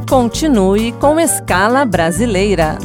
Continue com Escala Brasileira.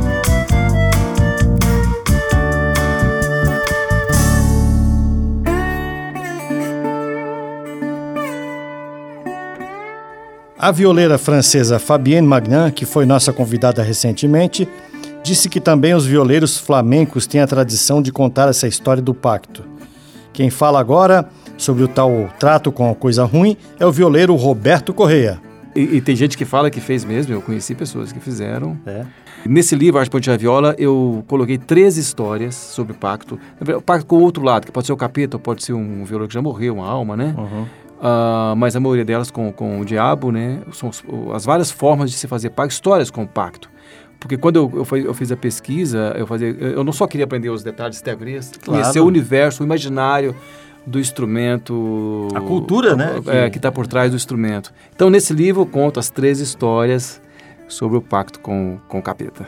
A violeira francesa Fabienne Magnan, que foi nossa convidada recentemente, disse que também os violeiros flamencos têm a tradição de contar essa história do pacto. Quem fala agora sobre o tal trato com a coisa ruim é o violeiro Roberto Correia. E tem gente que fala que fez mesmo, eu conheci pessoas que fizeram. Nesse livro, Arte Ponte a Viola, eu coloquei 13 histórias sobre o pacto. O pacto com o outro lado, que pode ser o capeta, pode ser um violeiro que já morreu, uma alma, né? Mas a maioria delas com o diabo, né? São as várias formas de se fazer pacto, histórias com o pacto. Porque quando eu fiz a pesquisa, eu não só queria aprender os detalhes teóricos, conhecer o universo, o imaginário do instrumento. A cultura, né? Que está por trás do instrumento. Então, nesse livro, eu conto as 13 histórias sobre o pacto com o capeta.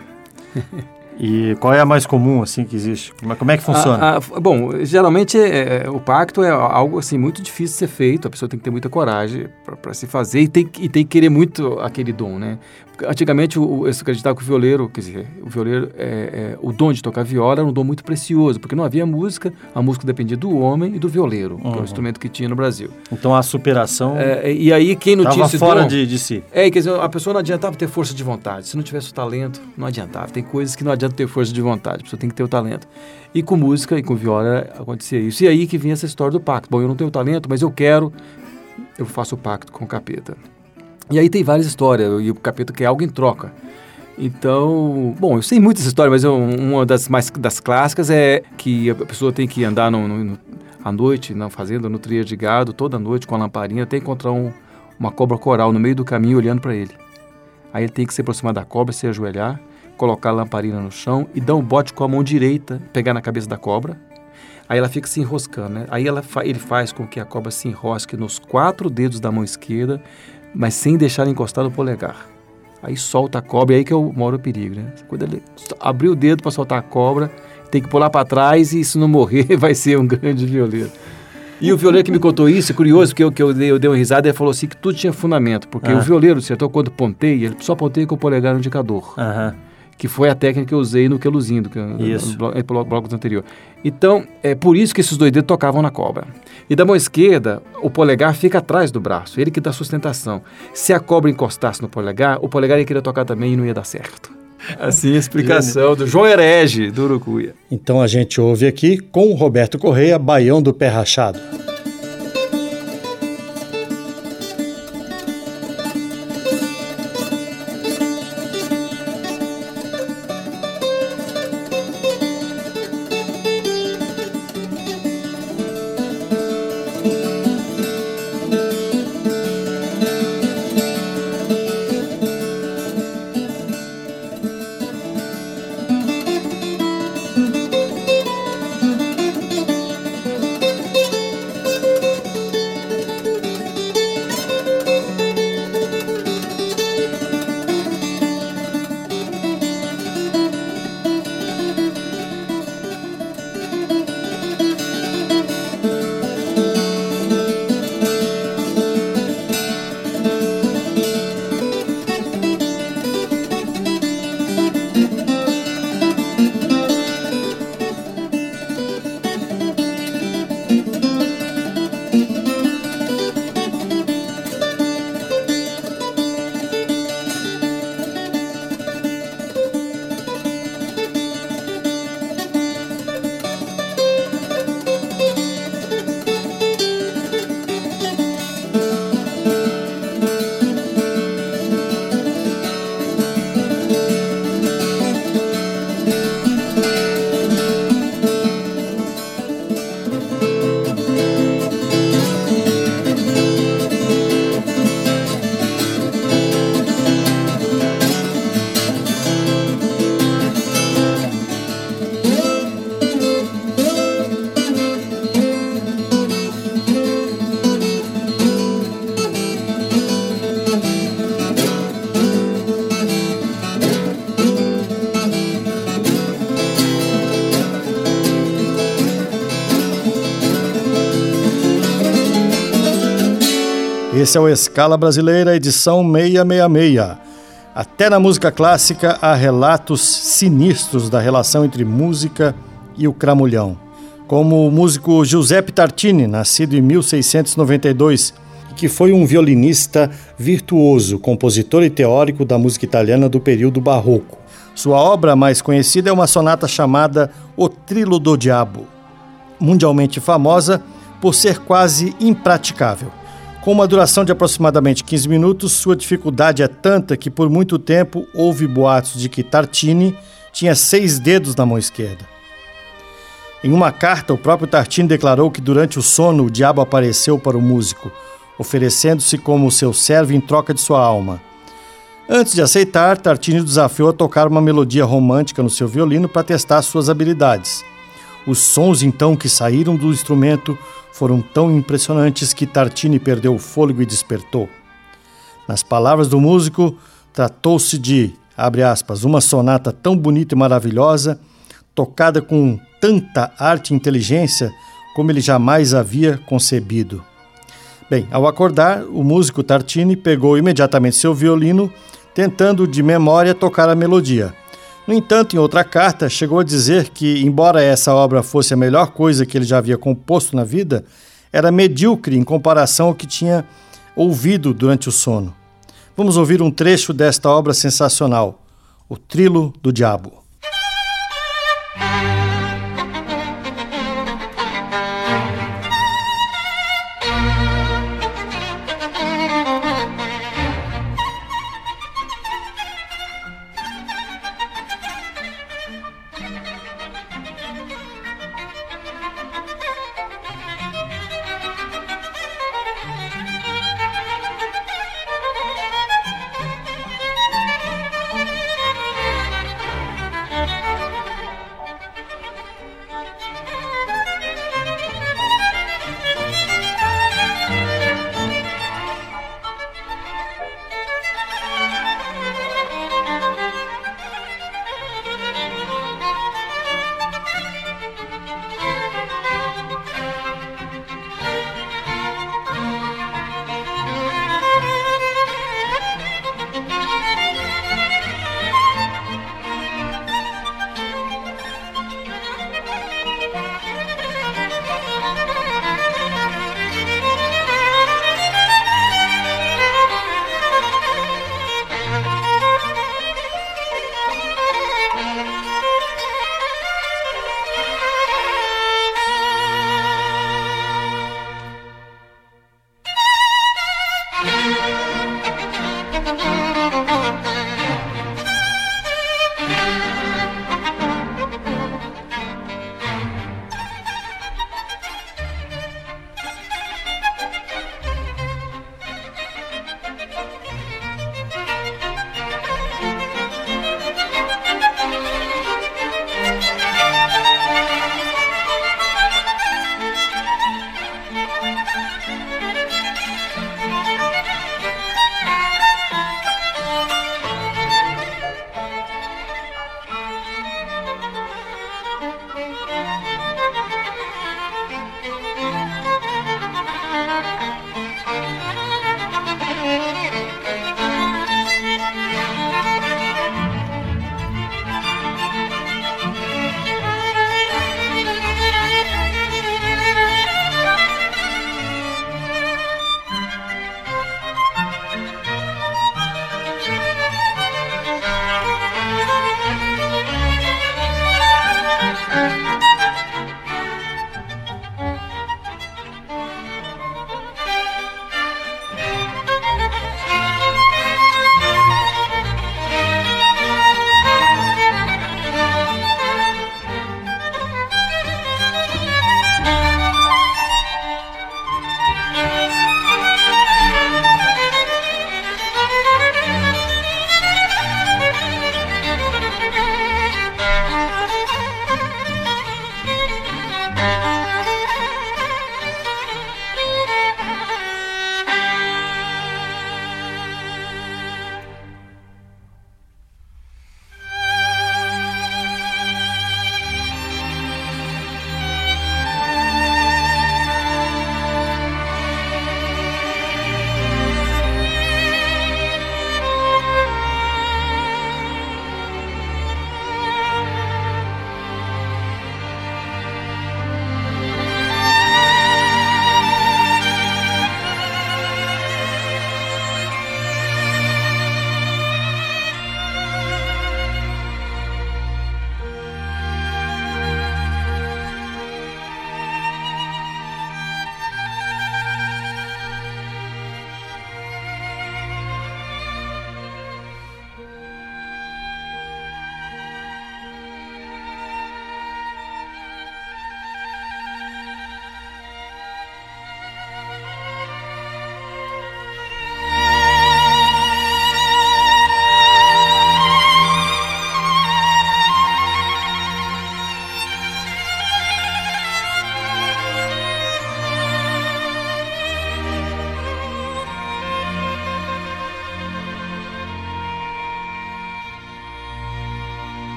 E qual é a mais comum, assim, que existe? Como é que funciona? Bom, geralmente o pacto é algo, assim, muito difícil de ser feito. A pessoa tem que ter muita coragem para se fazer e tem que querer muito aquele dom, né? Antigamente, se acreditava que o violeiro, o dom de tocar viola era um dom muito precioso, porque não havia música, a música dependia do homem e do violeiro, que é o instrumento que tinha no Brasil. Então a superação e aí quem não tinha esse fora dom, de si. Quer dizer, a pessoa não adiantava ter força de vontade. Se não tivesse o talento, não adiantava. Tem coisas que não adianta ter força de vontade, a pessoa tem que ter o talento. E com música e com viola acontecia isso. E aí que vinha essa história do pacto. Bom, eu não tenho talento, mas eu faço o pacto com o capeta. E aí tem várias histórias, e o capeta quer algo em troca. Então, bom, eu sei muitas histórias, mas uma das clássicas é que a pessoa tem que andar à noite, na fazenda, no trilho de gado, toda noite com a lamparina, até encontrar uma cobra coral no meio do caminho olhando para ele. Aí ele tem que se aproximar da cobra, se ajoelhar, colocar a lamparina no chão e dar um bote com a mão direita, pegar na cabeça da cobra. Aí ela fica se enroscando, né? Aí ele faz com que a cobra se enrosque nos 4 dedos da mão esquerda, mas sem deixar encostar no polegar. Aí solta a cobra, e aí que mora o perigo, né? Quando ele abrir o dedo para soltar a cobra, tem que pular para trás e se não morrer vai ser um grande violeiro. E o violeiro que me contou isso, é curioso, porque eu dei uma risada, ele falou assim que tudo tinha fundamento, porque o violeiro, quando ponteia, ele só ponteia com o polegar no indicador. Que foi a técnica que eu usei no Queluzindo, no bloco anterior. Então, é por isso que esses 2 dedos tocavam na cobra. E da mão esquerda, o polegar fica atrás do braço, ele que dá sustentação. Se a cobra encostasse no polegar, o polegar ia querer tocar também e não ia dar certo. Assim, a explicação do João Herege, do Urucuia. Então a gente ouve aqui com o Roberto Correia, Baião do Pé Rachado. Esse é o Escala Brasileira, edição 666. Até na música clássica há relatos sinistros da relação entre música e o cramulhão, como o músico Giuseppe Tartini, nascido em 1692, que foi um violinista virtuoso, compositor e teórico da música italiana do período barroco. Sua obra mais conhecida é uma sonata chamada O Trilo do Diabo, mundialmente famosa por ser quase impraticável. Com uma duração de aproximadamente 15 minutos, sua dificuldade é tanta que por muito tempo houve boatos de que Tartini tinha 6 dedos na mão esquerda. Em uma carta, o próprio Tartini declarou que durante o sono o diabo apareceu para o músico, oferecendo-se como seu servo em troca de sua alma. Antes de aceitar, Tartini o desafiou a tocar uma melodia romântica no seu violino para testar suas habilidades. Os sons então que saíram do instrumento foram tão impressionantes que Tartini perdeu o fôlego e despertou. Nas palavras do músico, tratou-se de, abre aspas, uma sonata tão bonita e maravilhosa, tocada com tanta arte e inteligência como ele jamais havia concebido. Bem, ao acordar, o músico Tartini pegou imediatamente seu violino, tentando de memória tocar a melodia. No entanto, em outra carta, chegou a dizer que, embora essa obra fosse a melhor coisa que ele já havia composto na vida, era medíocre em comparação ao que tinha ouvido durante o sono. Vamos ouvir um trecho desta obra sensacional, O Trilo do Diabo.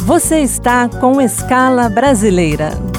Você está com Escala Brasileira.